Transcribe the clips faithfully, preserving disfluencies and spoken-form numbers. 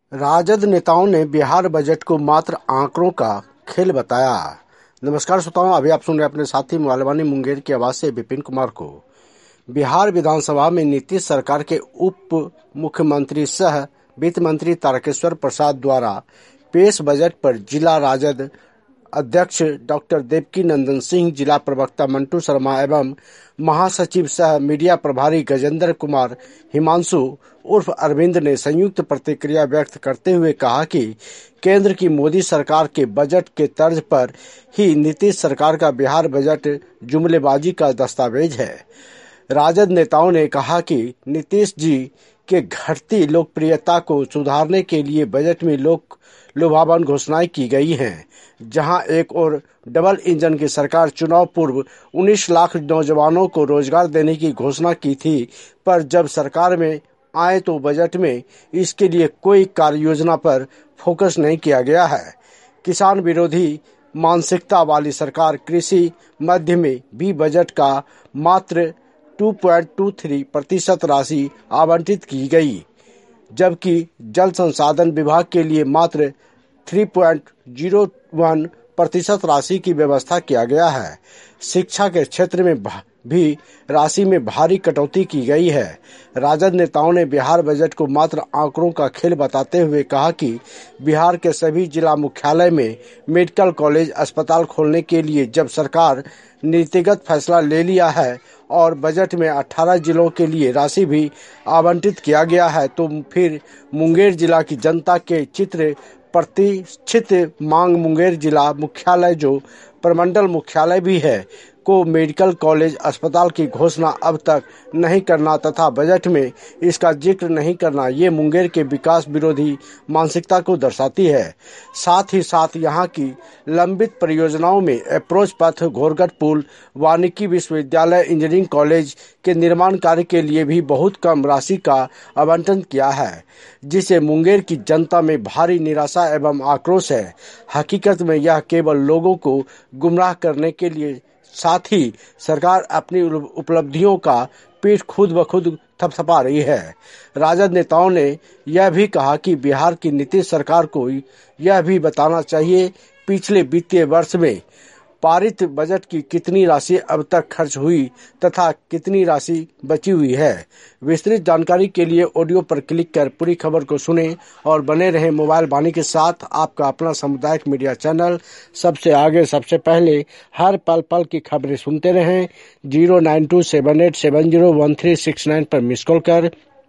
राजद नेताओं ने बिहार बजट को मात्र आंकड़ों का खेल बताया। नमस्कार श्रोताओं, अभी आप सुन रहे अपने साथी मालवानी मुंगेर की आवाज से विपिन कुमार को। बिहार विधानसभा में नीतीश सरकार के उप मुख्यमंत्री सह वित्त मंत्री तारकेश्वर प्रसाद द्वारा पेश बजट पर जिला राजद अध्यक्ष डॉक्टर देवकी नंदन सिंह, जिला प्रवक्ता मंटू शर्मा एवं महासचिव सह मीडिया प्रभारी गजेंद्र कुमार हिमांशु उर्फ अरविंद ने संयुक्त प्रतिक्रिया व्यक्त करते हुए कहा कि केंद्र की मोदी सरकार के बजट के तर्ज पर ही नीतीश सरकार का बिहार बजट जुमलेबाजी का दस्तावेज है। राजद नेताओं ने कहा कि नीतीश जी के घटती लोकप्रियता को सुधारने के लिए बजट में लोक लुभावन घोषणाएं की गई हैं, जहां एक और डबल इंजन की सरकार चुनाव पूर्व उन्नीस लाख नौजवानों को रोजगार देने की घोषणा की थी, पर जब सरकार में आए तो बजट में इसके लिए कोई कार्य योजना पर फोकस नहीं किया गया है। किसान विरोधी मानसिकता वाली सरकार कृषि मध्य में भी बजट का मात्र दो पॉइंट दो तीन प्रतिशत राशि आवंटित की गई, जबकि जल संसाधन विभाग के लिए मात्र तीन पॉइंट शून्य एक प्रतिशत राशि की व्यवस्था किया गया है। शिक्षा के क्षेत्र में भी राशि में भारी कटौती की गई है। राजद नेताओं ने बिहार बजट को मात्र आंकड़ों का खेल बताते हुए कहा कि बिहार के सभी जिला मुख्यालय में मेडिकल कॉलेज अस्पताल खोलने के लिए जब सरकार नीतिगत फैसला ले लिया है और बजट में अठारह जिलों के लिए राशि भी आवंटित किया गया है, तो फिर मुंगेर जिला की जनता के चित्र प्रतिष्ठित मांग मुंगेर जिला मुख्यालय, जो प्रमंडल मुख्यालय भी है, को मेडिकल कॉलेज अस्पताल की घोषणा अब तक नहीं करना तथा बजट में इसका जिक्र नहीं करना, ये मुंगेर के विकास विरोधी मानसिकता को दर्शाती है। साथ ही साथ यहाँ की लंबित परियोजनाओं में अप्रोच पथ, घोरगढ़ पुल, वानिकी विश्वविद्यालय, इंजीनियरिंग कॉलेज के निर्माण कार्य के लिए भी बहुत कम राशि का आवंटन किया है, जिसे मुंगेर की जनता में भारी निराशा एवं आक्रोश है। हकीकत में यह केवल लोगों को गुमराह करने के लिए, साथ ही सरकार अपनी उपलब्धियों का पीठ खुद ब खुद थपथपा रही है। राजद नेताओं ने यह भी कहा कि बिहार की नीतीश सरकार को यह भी बताना चाहिए पिछले वित्तीय वर्ष में पारित बजट की कितनी राशि अब तक खर्च हुई तथा कितनी राशि बची हुई है। विस्तृत जानकारी के लिए ऑडियो पर क्लिक कर पूरी खबर को सुनें और बने रहें मोबाइल वाणी के साथ। आपका अपना सामुदायिक मीडिया चैनल सबसे आगे, सबसे पहले, हर पल पल की खबरें सुनते रहें। Zero nine two seven eight seven zero one three six nine पर मिस कॉल कर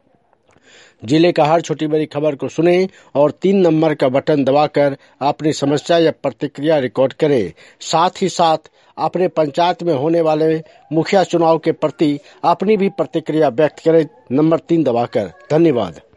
जिले का हर छोटी बड़ी खबर को सुनें और तीन नंबर का बटन दबाकर अपनी समस्या या प्रतिक्रिया रिकॉर्ड करें। साथ ही साथ अपने पंचायत में होने वाले मुखिया चुनाव के प्रति अपनी भी प्रतिक्रिया व्यक्त करें, नंबर तीन दबाकर। धन्यवाद।